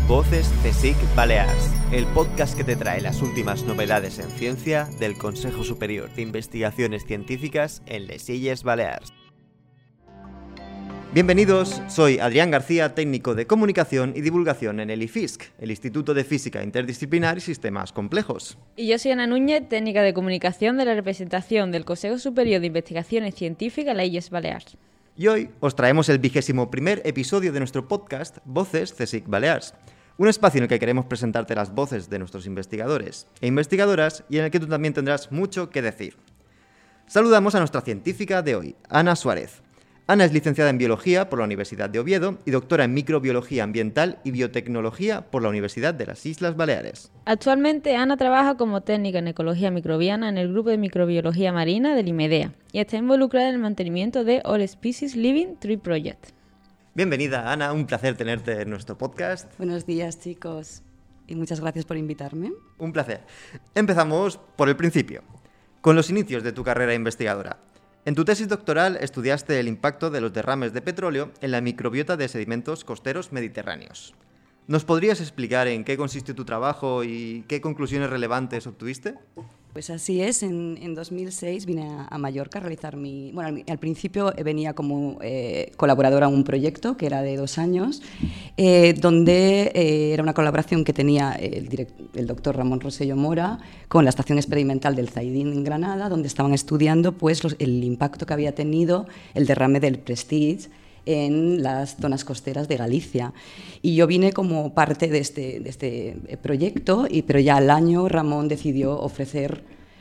Voces CSIC Balears, el podcast que te trae las últimas novedades en ciencia del Consejo Superior de Investigaciones Científicas en les Illes Balears. Bienvenidos, soy Adrián García, técnico de Comunicación y Divulgación en el IFISC, el Instituto de Física Interdisciplinar y Sistemas Complejos. Y yo soy Ana Núñez, técnica de Comunicación de la representación del Consejo Superior de Investigaciones Científicas en les Illes Balears. Y hoy os traemos el 21º episodio de nuestro podcast Voces CSIC Balears, un espacio en el que queremos presentarte las voces de nuestros investigadores e investigadoras y en el que tú también tendrás mucho que decir. Saludamos a nuestra científica de hoy, Ana Suárez. Ana es licenciada en Biología por la Universidad de Oviedo y doctora en Microbiología Ambiental y Biotecnología por la Universidad de las Islas Baleares. Actualmente Ana trabaja como técnica en Ecología Microbiana en el Grupo de Microbiología Marina del IMEDEA y está involucrada en el mantenimiento de All Species Living Tree Project. Bienvenida, Ana, un placer tenerte en nuestro podcast. Buenos días, chicos, y muchas gracias por invitarme. Un placer. Empezamos por el principio, con los inicios de tu carrera investigadora. En tu tesis doctoral estudiaste el impacto de los derrames de petróleo en la microbiota de sedimentos costeros mediterráneos. ¿Nos podrías explicar en qué consistió tu trabajo y qué conclusiones relevantes obtuviste? Pues así es, en 2006 vine a Mallorca a realizar al principio venía como colaboradora en un proyecto que era de 2 años, donde era una colaboración que tenía el doctor Ramón Rosselló Mora con la Estación Experimental del Zaidín en Granada, donde estaban estudiando pues, el impacto que había tenido el derrame del Prestige en las zonas costeras de Galicia. Y yo vine como parte de este proyecto, pero ya al año Ramón decidió ofrecer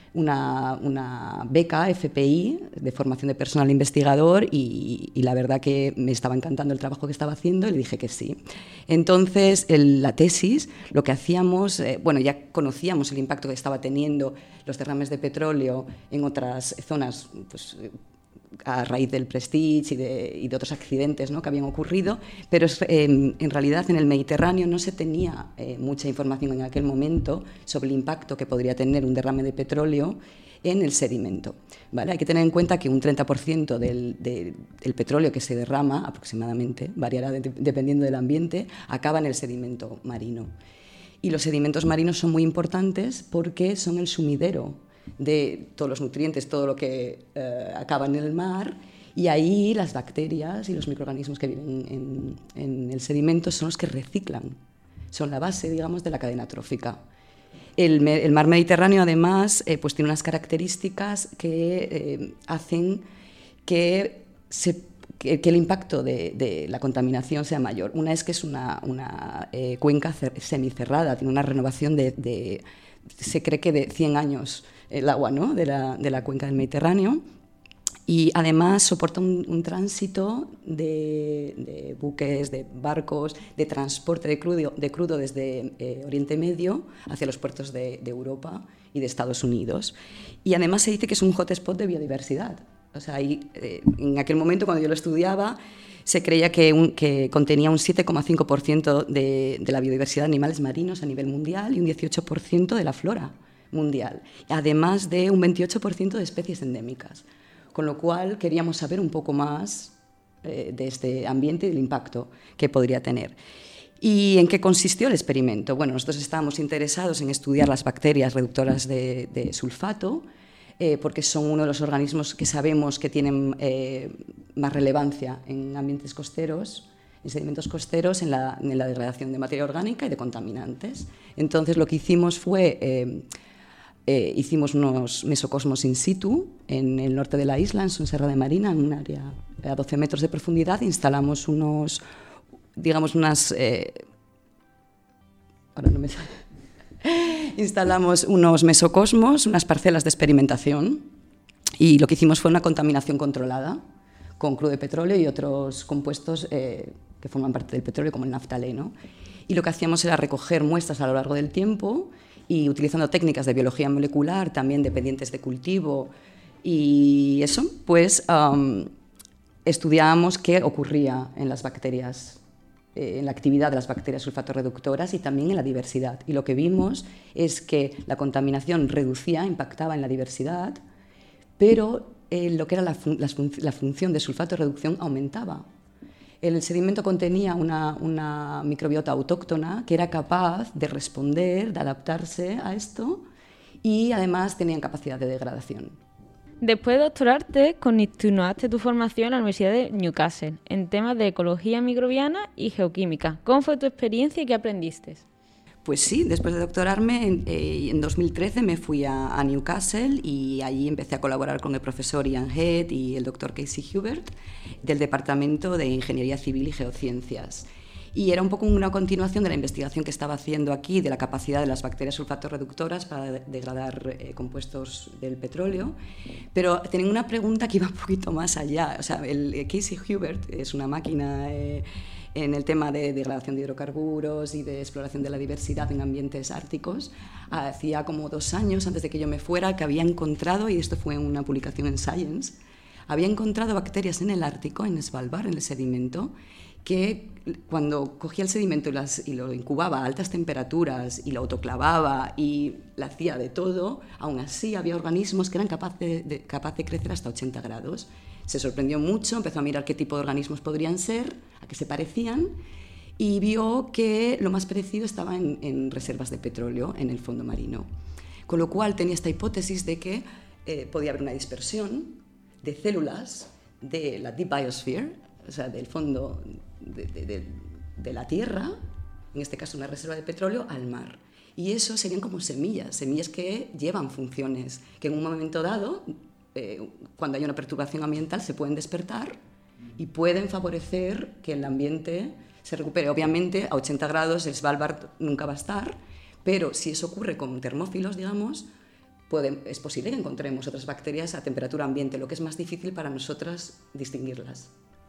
una beca FPI de formación de personal investigador y la verdad que me estaba encantando el trabajo que estaba haciendo y le dije que sí. Entonces, la tesis, lo que hacíamos, ya conocíamos el impacto que estaba teniendo los derrames de petróleo en otras zonas, pues, a raíz del Prestige y de otros accidentes, ¿no?, que habían ocurrido, pero en realidad en el Mediterráneo no se tenía mucha información en aquel momento sobre el impacto que podría tener un derrame de petróleo en el sedimento, ¿vale? Hay que tener en cuenta que un 30% del petróleo que se derrama, aproximadamente, variará dependiendo del ambiente, acaba en el sedimento marino. Y los sedimentos marinos son muy importantes porque son el sumidero de todos los nutrientes, todo lo que acaba en el mar, y ahí las bacterias y los microorganismos que viven en el sedimento son los que reciclan, son la base, digamos, de la cadena trófica. El mar Mediterráneo, además, pues tiene unas características que hacen que el impacto de la contaminación sea mayor. Una es que es una cuenca semicerrada, tiene una renovación se cree que de 100 años el agua, ¿no?, de la cuenca del Mediterráneo, y además soporta un tránsito de buques, de barcos, de transporte de crudo desde Oriente Medio hacia los puertos de Europa y de Estados Unidos. Y además se dice que es un hotspot de biodiversidad. O sea, en aquel momento, cuando yo lo estudiaba, se creía que contenía un 7,5% de la biodiversidad de animales marinos a nivel mundial y un 18% de la flora mundial, además de un 28% de especies endémicas. Con lo cual queríamos saber un poco más de este ambiente y del impacto que podría tener. ¿Y en qué consistió el experimento? Bueno, nosotros estábamos interesados en estudiar las bacterias reductoras de sulfato, porque son uno de los organismos que sabemos que tienen más relevancia en ambientes costeros, en sedimentos costeros, en la degradación de materia orgánica y de contaminantes. Entonces, lo que hicimos fue hicimos unos mesocosmos in situ en el norte de la isla, en Son de Marina, en un área a 12 metros de profundidad. Instalamos instalamos unos mesocosmos, unas parcelas de experimentación, y lo que hicimos fue una contaminación controlada con crudo de petróleo y otros compuestos que forman parte del petróleo, como el naftaleno. Y lo que hacíamos era recoger muestras a lo largo del tiempo y, utilizando técnicas de biología molecular, también dependientes de cultivo, y eso, pues estudiábamos qué ocurría en las bacterias, en la actividad de las bacterias sulfatorreductoras y también en la diversidad. Y lo que vimos es que la contaminación impactaba en la diversidad, pero lo que era la función de sulfatorreducción aumentaba. El sedimento contenía una microbiota autóctona que era capaz de responder, de adaptarse a esto, y además tenían capacidad de degradación. Después de doctorarte, continuaste tu formación en la Universidad de Newcastle en temas de ecología microbiana y geoquímica. ¿Cómo fue tu experiencia y qué aprendiste? Pues sí, después de doctorarme, en 2013 me fui a Newcastle y allí empecé a colaborar con el profesor Ian Head y el doctor Casey Hubert del Departamento de Ingeniería Civil y Geociencias. Y era un poco una continuación de la investigación que estaba haciendo aquí de la capacidad de las bacterias sulfatorreductoras para degradar compuestos del petróleo, pero tenía una pregunta que iba un poquito más allá. O sea, el Casey Hubert es una máquina en el tema de degradación de hidrocarburos y de exploración de la diversidad en ambientes árticos. Hacía como 2 años, antes de que yo me fuera, que había encontrado, y esto fue en una publicación en Science, había encontrado bacterias en el Ártico, en Svalbard, en el sedimento, que cuando cogía el sedimento y lo incubaba a altas temperaturas y lo autoclavaba y lo hacía de todo, aún así había organismos que eran capaces de crecer hasta 80 grados. Se sorprendió mucho, empezó a mirar qué tipo de organismos podrían ser, a qué se parecían, y vio que lo más parecido estaba en reservas de petróleo en el fondo marino. Con lo cual tenía esta hipótesis de que podía haber una dispersión de células de la Deep Biosphere, o sea, del fondo de la Tierra, en este caso una reserva de petróleo, al mar. Y eso serían como semillas que llevan funciones, que en un momento dado, cuando hay una perturbación ambiental, se pueden despertar y pueden favorecer que el ambiente se recupere. Obviamente, a 80 grados el Svalbard nunca va a estar, pero si eso ocurre con termófilos, digamos, es posible que encontremos otras bacterias a temperatura ambiente, lo que es más difícil para nosotras distinguirlas.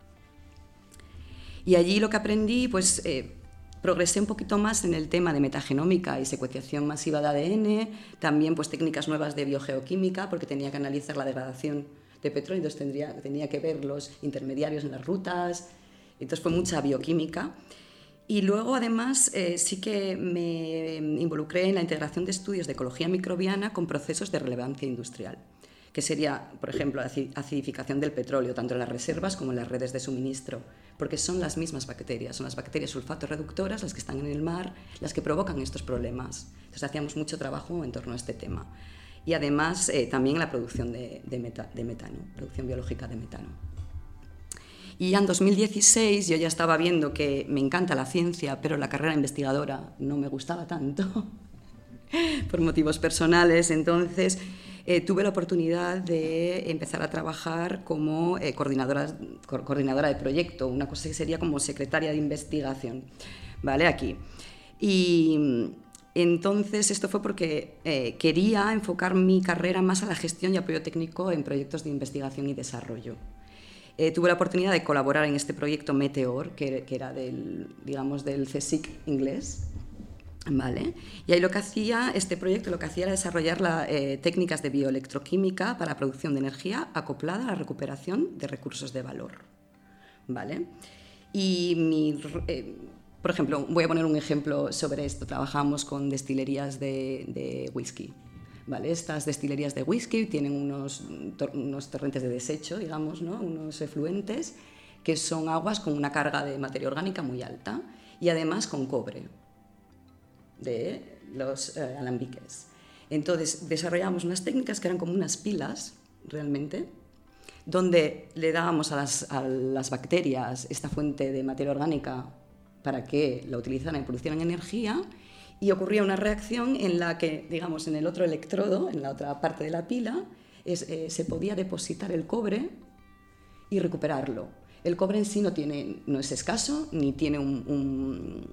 Y allí lo que aprendí, pues progresé un poquito más en el tema de metagenómica y secuenciación masiva de ADN, también pues técnicas nuevas de biogeoquímica, porque tenía que analizar la degradación de petróleo, entonces tenía que ver los intermediarios en las rutas, entonces fue mucha bioquímica. Y luego, además, sí que me involucré en la integración de estudios de ecología microbiana con procesos de relevancia industrial, que sería, por ejemplo, la acidificación del petróleo, tanto en las reservas como en las redes de suministro, porque son las mismas bacterias, son las bacterias sulfatorreductoras, las que están en el mar, las que provocan estos problemas. Entonces hacíamos mucho trabajo en torno a este tema. Y además también la producción de metano, producción biológica de metano. Y ya en 2016 yo ya estaba viendo que me encanta la ciencia, pero la carrera investigadora no me gustaba tanto, por motivos personales. Entonces tuve la oportunidad de empezar a trabajar como coordinadora de proyecto, una cosa que sería como secretaria de investigación, ¿vale? Aquí. Y entonces esto fue porque quería enfocar mi carrera más a la gestión y apoyo técnico en proyectos de investigación y desarrollo. Tuve la oportunidad de colaborar en este proyecto Meteor, que era del CSIC inglés, ¿vale? Y ahí este proyecto lo que hacía era desarrollar técnicas de bioelectroquímica para la producción de energía acoplada a la recuperación de recursos de valor, ¿vale? Y por ejemplo, voy a poner un ejemplo sobre esto. Trabajamos con destilerías de whisky, ¿vale? Estas destilerías de whisky tienen unos torrentes de desecho, digamos, ¿no? Unos efluentes que son aguas con una carga de materia orgánica muy alta y además con cobre de los alambiques. Entonces desarrollamos unas técnicas que eran como unas pilas realmente, donde le dábamos a las bacterias esta fuente de materia orgánica para que la utilizaran y producieran energía. Y ocurría una reacción en la que, digamos, en el otro electrodo, en la otra parte de la pila, se podía depositar el cobre y recuperarlo. El cobre en sí no es escaso, ni tiene un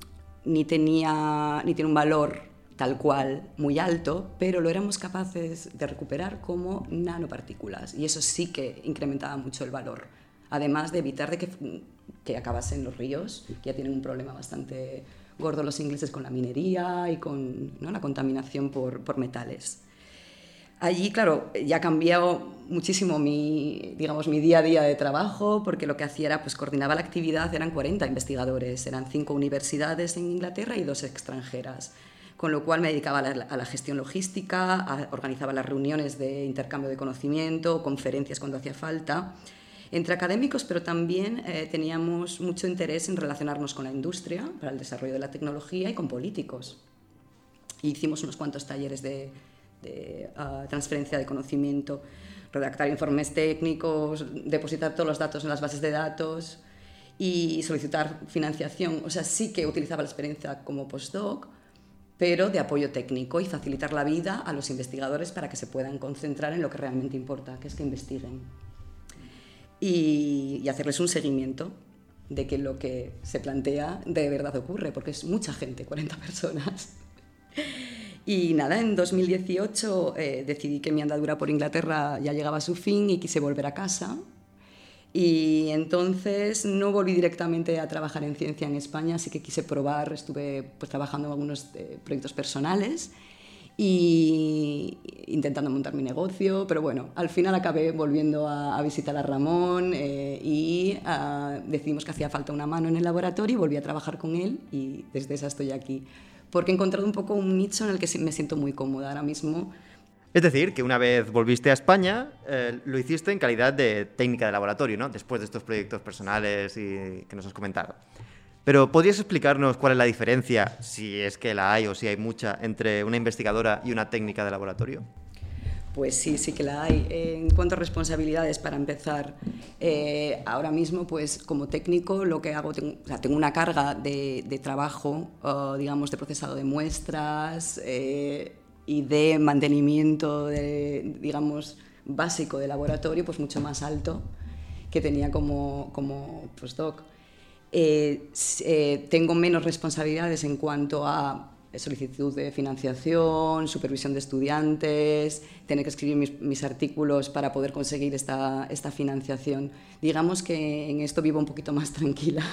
valor tal cual muy alto, pero lo éramos capaces de recuperar como nanopartículas. Y eso sí que incrementaba mucho el valor. Además de evitar que acabasen los ríos, que ya tienen un problema bastante gordo los ingleses con la minería y con, ¿no?, la contaminación por metales. Allí, claro, ya ha cambiado muchísimo mi día a día de trabajo, porque lo que hacía era, pues coordinaba la actividad, eran 40 investigadores, eran 5 universidades en Inglaterra y 2 extranjeras, con lo cual me dedicaba a la gestión logística, organizaba las reuniones de intercambio de conocimiento, conferencias cuando hacía falta. entre académicos, pero también teníamos mucho interés en relacionarnos con la industria para el desarrollo de la tecnología y con políticos. Hicimos unos cuantos talleres de transferencia de conocimiento, redactar informes técnicos, depositar todos los datos en las bases de datos y solicitar financiación. O sea, sí que utilizaba la experiencia como postdoc, pero de apoyo técnico y facilitar la vida a los investigadores para que se puedan concentrar en lo que realmente importa, que es que investiguen. Y hacerles un seguimiento de que lo que se plantea de verdad ocurre, porque es mucha gente, 40 personas. Y nada, en 2018 decidí que mi andadura por Inglaterra ya llegaba a su fin y quise volver a casa. Y entonces no volví directamente a trabajar en ciencia en España, así que quise probar, estuve pues, trabajando en algunos proyectos personales y intentando montar mi negocio, pero bueno, al final acabé volviendo a visitar a Ramón y decidimos que hacía falta una mano en el laboratorio y volví a trabajar con él y desde esa estoy aquí, porque he encontrado un poco un nicho en el que me siento muy cómoda ahora mismo. Es decir, que una vez volviste a España, lo hiciste en calidad de técnica de laboratorio, ¿no? Después de estos proyectos personales y que nos has comentado. Pero ¿podrías explicarnos cuál es la diferencia, si es que la hay o si hay mucha, entre una investigadora y una técnica de laboratorio? Pues sí, sí que la hay. En cuanto a responsabilidades, para empezar, ahora mismo, pues como técnico, lo que hago, tengo una carga de trabajo, digamos, de procesado de muestras y de mantenimiento, digamos, básico de laboratorio, pues mucho más alto que tenía como postdoc. Tengo menos responsabilidades en cuanto a solicitud de financiación, supervisión de estudiantes, tener que escribir mis artículos para poder conseguir esta financiación. Digamos que en esto vivo un poquito más tranquila.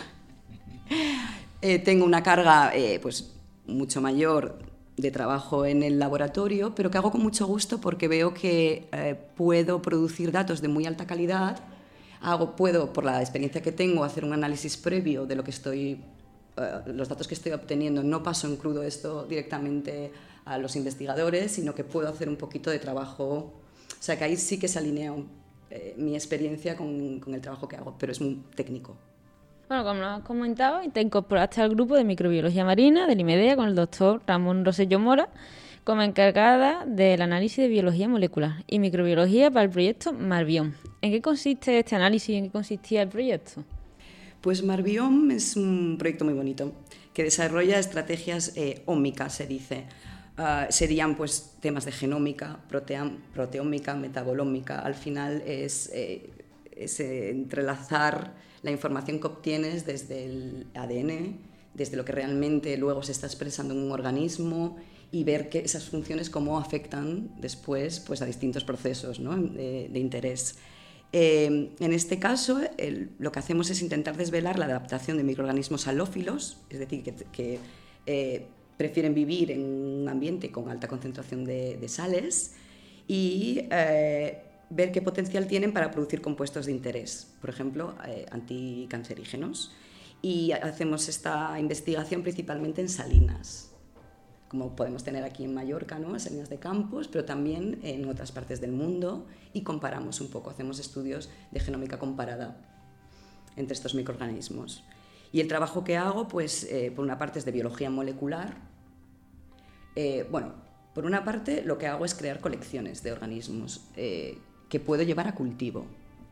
Tengo una carga pues, mucho mayor de trabajo en el laboratorio, pero que hago con mucho gusto porque veo que puedo producir datos de muy alta calidad. Puedo, por la experiencia que tengo, hacer un análisis previo de lo que los datos que estoy obteniendo. No paso en crudo esto directamente a los investigadores, sino que puedo hacer un poquito de trabajo. O sea, que ahí sí que se alinea mi experiencia con el trabajo que hago, pero es muy técnico. Bueno, como nos has comentado, te incorporaste al grupo de microbiología marina del IMEDEA con el doctor Ramón Rosselló Mora como encargada del análisis de biología molecular y microbiología para el proyecto Marbiome. ¿En qué consiste este análisis y en qué consistía el proyecto? Pues Marbiome es un proyecto muy bonito que desarrolla estrategias ómicas, se dice. Serían pues, temas de genómica, proteómica, metabolómica. Al final es entrelazar la información que obtienes desde el ADN, desde lo que realmente luego se está expresando en un organismo y ver que esas funciones cómo afectan después pues, a distintos procesos, ¿no? de interés. En este caso, lo que hacemos es intentar desvelar la adaptación de microorganismos halófilos, es decir, que prefieren vivir en un ambiente con alta concentración de sales y ver qué potencial tienen para producir compuestos de interés, por ejemplo, anticancerígenos. Y hacemos esta investigación principalmente en salinas, como podemos tener aquí en Mallorca, ¿no? Salinas de Campos, pero también en otras partes del mundo, y comparamos un poco, hacemos estudios de genómica comparada entre estos microorganismos. Y el trabajo que hago, pues, por una parte es de biología molecular. Por una parte lo que hago es crear colecciones de organismos que puedo llevar a cultivo.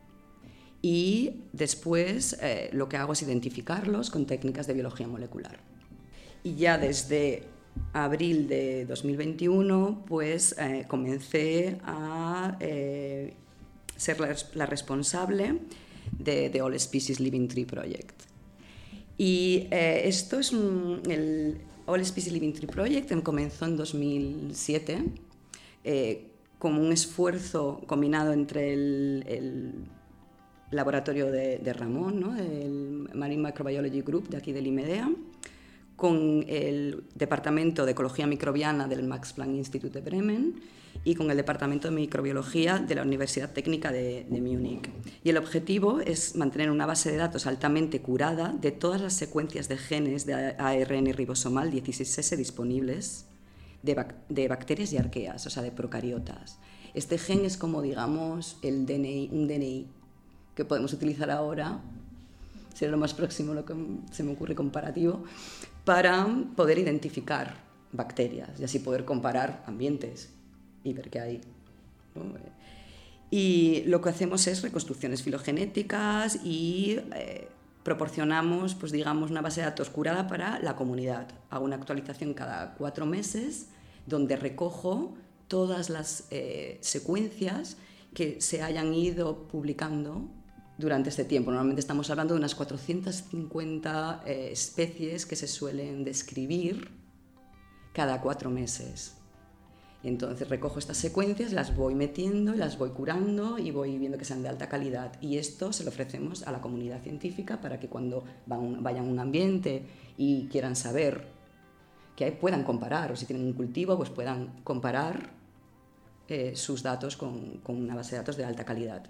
Y después lo que hago es identificarlos con técnicas de biología molecular. Y ya desde abril de 2021, pues comencé a ser la responsable de All Species Living Tree Project. Y esto es el All Species Living Tree Project comenzó en 2007 como un esfuerzo combinado entre el laboratorio de Ramón, ¿no? El Marine Microbiology Group de aquí del IMEDEA, con el Departamento de Ecología Microbiana del Max Planck Institute de Bremen y con el Departamento de Microbiología de la Universidad Técnica de Múnich. Y el objetivo es mantener una base de datos altamente curada de todas las secuencias de genes de ARN ribosomal 16S disponibles de bacterias y arqueas, o sea, de procariotas. Este gen es como, digamos, un DNI que podemos utilizar ahora, sería lo más próximo, lo que se me ocurre comparativo, para poder identificar bacterias y así poder comparar ambientes y ver qué hay, ¿no? Y lo que hacemos es reconstrucciones filogenéticas y proporcionamos, pues digamos, una base de datos curada para la comunidad. Hago una actualización cada 4 meses donde recojo todas las secuencias que se hayan ido publicando durante este tiempo. Normalmente estamos hablando de unas 450 especies que se suelen describir cada 4 meses. Entonces recojo estas secuencias, las voy metiendo, las voy curando y voy viendo que sean de alta calidad. Y esto se lo ofrecemos a la comunidad científica para que cuando vayan a un ambiente y quieran saber, que puedan comparar, o si tienen un cultivo, pues puedan comparar sus datos con una base de datos de alta calidad.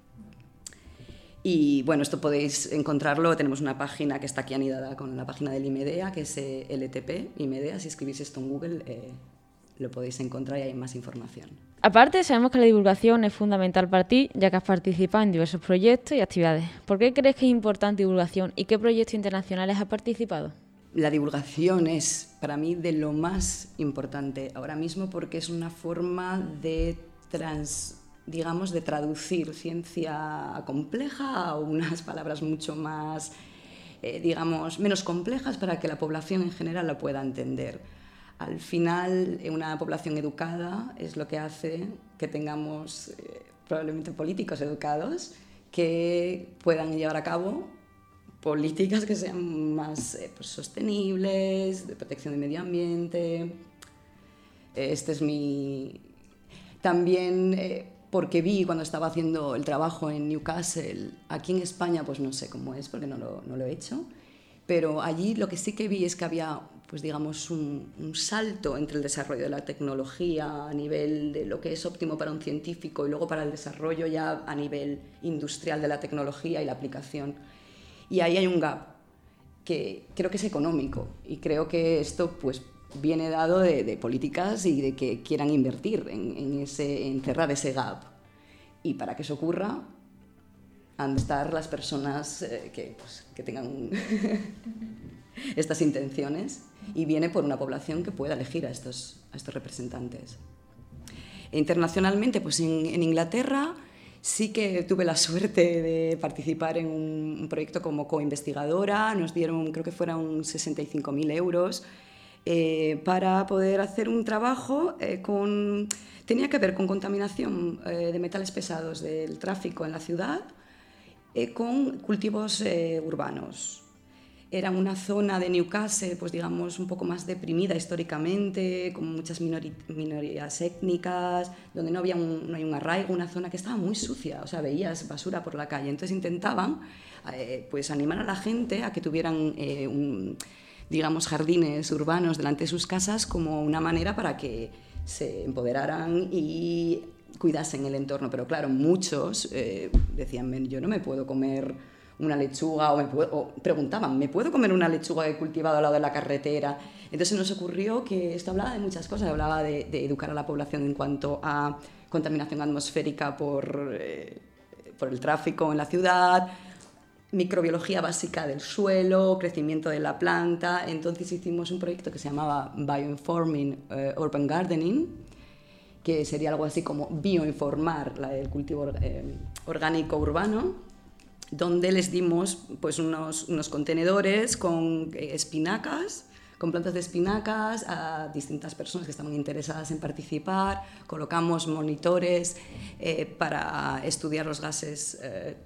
Y bueno, esto podéis encontrarlo, tenemos una página que está aquí anidada con la página del IMEDEA, que es LTP, IMEDEA, si escribís esto en Google lo podéis encontrar y hay más información. Aparte, sabemos que la divulgación es fundamental para ti, ya que has participado en diversos proyectos y actividades. ¿Por qué crees que es importante divulgación y qué proyectos internacionales has participado? La divulgación es para mí de lo más importante ahora mismo porque es una forma de traducir ciencia compleja a unas palabras mucho más, menos complejas para que la población en general la pueda entender. Al final, una población educada es lo que hace que tengamos probablemente políticos educados que puedan llevar a cabo políticas que sean más sostenibles, de protección del medio ambiente. Este es mi... También porque vi cuando estaba haciendo el trabajo en Newcastle, aquí en España pues no sé cómo es porque no lo he hecho, pero allí lo que sí que vi es que había pues digamos un salto entre el desarrollo de la tecnología a nivel de lo que es óptimo para un científico y luego para el desarrollo ya a nivel industrial de la tecnología y la aplicación. Y ahí hay un gap que creo que es económico y creo que esto pues viene dado de políticas y de que quieran invertir en cerrar ese gap. Y para que eso ocurra han de estar las personas que tengan estas intenciones y viene por una población que pueda elegir a estos representantes. Internacionalmente, pues en Inglaterra sí que tuve la suerte de participar en un proyecto como coinvestigadora. Nos dieron, creo que fueron 65.000 euros para poder hacer un trabajo tenía que ver con contaminación de metales pesados del tráfico en la ciudad con cultivos urbanos. Era una zona de Newcastle, pues digamos, un poco más deprimida históricamente, con muchas minorías étnicas, donde no hay un arraigo, una zona que estaba muy sucia, o sea, veías basura por la calle. Entonces intentaban pues animar a la gente a que tuvieran digamos, jardines urbanos delante de sus casas como una manera para que se empoderaran y cuidasen el entorno. Pero claro, muchos decían, yo no me puedo comer una lechuga, o preguntaban, ¿me puedo comer una lechuga que he cultivado al lado de la carretera? Entonces nos ocurrió que esto hablaba de muchas cosas, hablaba de educar a la población en cuanto a contaminación atmosférica por el tráfico en la ciudad, microbiología básica del suelo, crecimiento de la planta. Entonces hicimos un proyecto que se llamaba Bioinforming Urban Gardening, que sería algo así como bioinformar el cultivo orgánico urbano, donde les dimos pues, unos contenedores con espinacas, con plantas de espinacas a distintas personas que estaban interesadas en participar. Colocamos monitores para estudiar los gases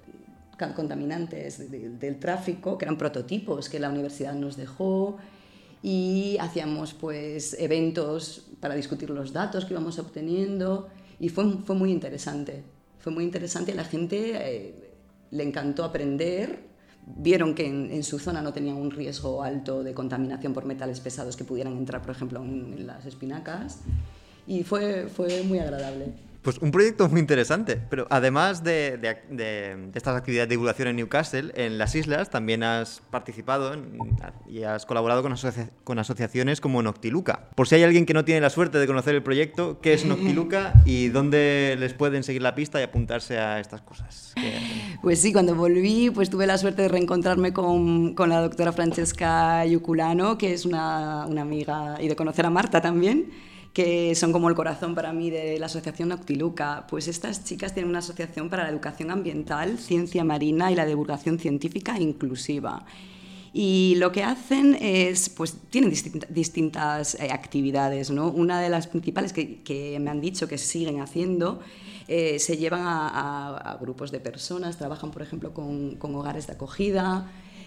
contaminantes del tráfico, que eran prototipos que la universidad nos dejó, y hacíamos pues, eventos para discutir los datos que íbamos obteniendo, y fue muy interesante. Fue muy interesante, la gente le encantó aprender, vieron que en su zona no tenían un riesgo alto de contaminación por metales pesados que pudieran entrar, por ejemplo, en las espinacas, y fue muy agradable. Pues un proyecto muy interesante, pero además de estas actividades de divulgación en Newcastle, en las islas también has participado y has colaborado con asociaciones como Noctiluca. Por si hay alguien que no tiene la suerte de conocer el proyecto, ¿qué es Noctiluca y dónde les pueden seguir la pista y apuntarse a estas cosas? Pues sí, cuando volví, pues tuve la suerte de reencontrarme con la doctora Francesca Iuculano, que es una amiga, y de conocer a Marta también, que son como el corazón para mí de la asociación Noctiluca. Pues estas chicas tienen una asociación para la educación ambiental, ciencia marina y la divulgación científica inclusiva. Y lo que hacen es, pues tienen distintas actividades, ¿no? Una de las principales que me han dicho que siguen haciendo, se llevan a grupos de personas, trabajan por ejemplo con hogares de acogida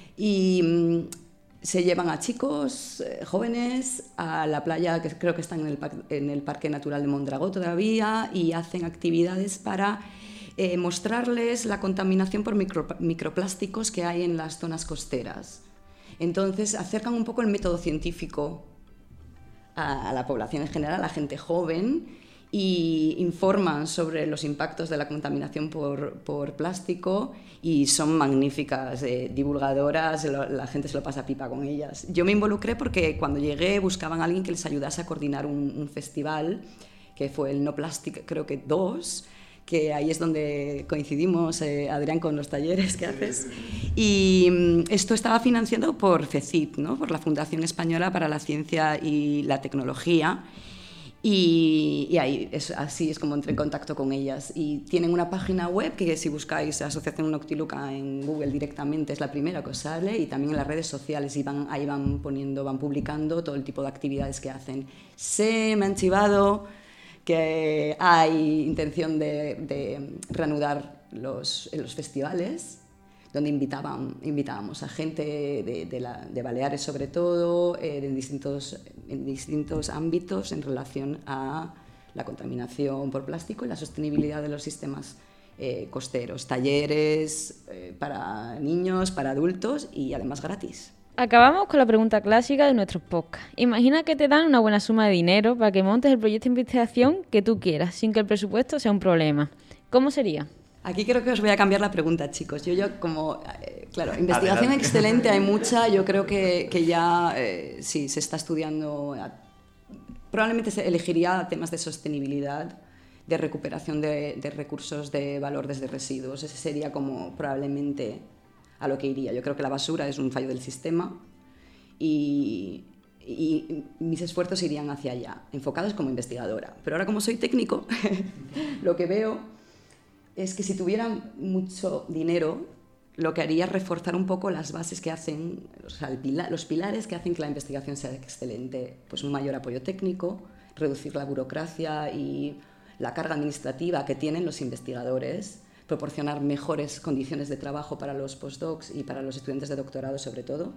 y se llevan a chicos jóvenes a la playa, que creo que están en el Parque Natural de Mondragó todavía, y hacen actividades para mostrarles la contaminación por microplásticos que hay en las zonas costeras. Entonces acercan un poco el método científico a la población en general, a la gente joven, y informan sobre los impactos de la contaminación por plástico, y son magníficas divulgadoras, la gente se lo pasa pipa con ellas. Yo me involucré porque cuando llegué buscaban a alguien que les ayudase a coordinar un festival, que fue el No Plastic, creo que 2, que ahí es donde coincidimos, Adrián, con los talleres que haces. Y esto estaba financiado por FECIT, ¿no? Por la Fundación Española para la Ciencia y la Tecnología. Y ahí así es como entré en contacto con ellas. Y tienen una página web que, si buscáis Asociación Noctiluca en Google directamente, es la primera que os sale, y también en las redes sociales, y ahí van publicando todo el tipo de actividades que hacen. Se me han chivado que hay intención de reanudar los festivales, donde invitábamos a gente de Baleares sobre todo, en distintos ámbitos en relación a la contaminación por plástico y la sostenibilidad de los sistemas costeros. Talleres para niños, para adultos, y además gratis. Acabamos con la pregunta clásica de nuestros podcasts. Imagina que te dan una buena suma de dinero para que montes el proyecto de investigación que tú quieras, sin que el presupuesto sea un problema. ¿Cómo sería? Aquí creo que os voy a cambiar la pregunta, chicos. Claro, investigación excelente hay mucha. Yo creo que ya sí, se está estudiando. Probablemente se elegiría temas de sostenibilidad, de recuperación de recursos de valor desde residuos. Ese sería como probablemente a lo que iría. Yo creo que la basura es un fallo del sistema y mis esfuerzos irían hacia allá, enfocados como investigadora. Pero ahora, como soy técnico, lo que veo es que si tuvieran mucho dinero, lo que haría es reforzar un poco las bases que hacen, o sea, los pilares que hacen que la investigación sea excelente. Pues un mayor apoyo técnico, reducir la burocracia y la carga administrativa que tienen los investigadores, proporcionar mejores condiciones de trabajo para los postdocs y para los estudiantes de doctorado sobre todo.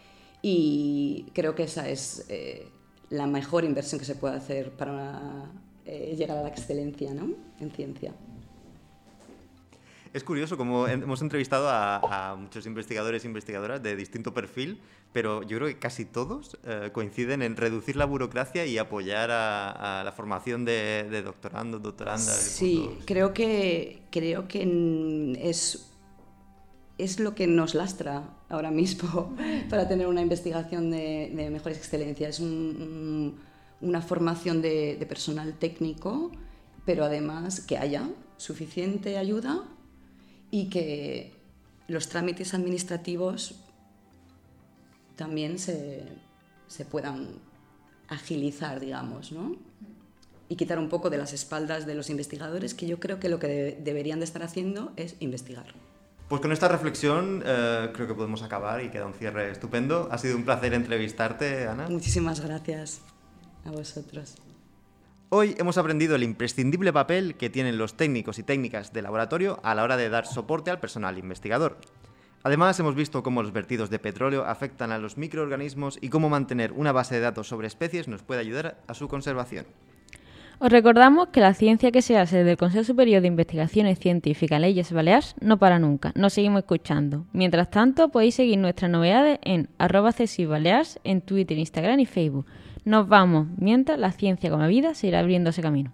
Y creo que esa es la mejor inversión que se puede hacer para llegar a la excelencia, ¿no?, en ciencia. Es curioso como hemos entrevistado a muchos investigadores e investigadoras de distinto perfil, pero yo creo que casi todos coinciden en reducir la burocracia y apoyar a la formación de doctorandos, doctorandas. Sí, creo que es lo que nos lastra ahora mismo para tener una investigación de mejores excelencias. Es una formación de personal técnico, pero además que haya suficiente ayuda y que los trámites administrativos también se puedan agilizar, digamos, ¿no? Y quitar un poco de las espaldas de los investigadores, que yo creo que lo que deberían de estar haciendo es investigar. Pues con esta reflexión creo que podemos acabar y queda un cierre estupendo. Ha sido un placer entrevistarte, Ana. Muchísimas gracias a vosotros. Hoy hemos aprendido el imprescindible papel que tienen los técnicos y técnicas de laboratorio a la hora de dar soporte al personal investigador. Además, hemos visto cómo los vertidos de petróleo afectan a los microorganismos y cómo mantener una base de datos sobre especies nos puede ayudar a su conservación. Os recordamos que la ciencia que se hace desde el Consejo Superior de Investigaciones Científicas Illes Balears no para nunca. Nos seguimos escuchando. Mientras tanto, podéis seguir nuestras novedades en @CSICBalears en Twitter, Instagram y Facebook. Nos vamos, mientras la ciencia como vida seguirá abriéndose camino.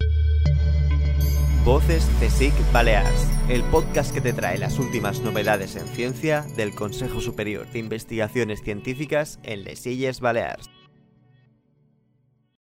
Voces CSIC Balears, el podcast que te trae las últimas novedades en ciencia del Consejo Superior de Investigaciones Científicas en les Illes Balears.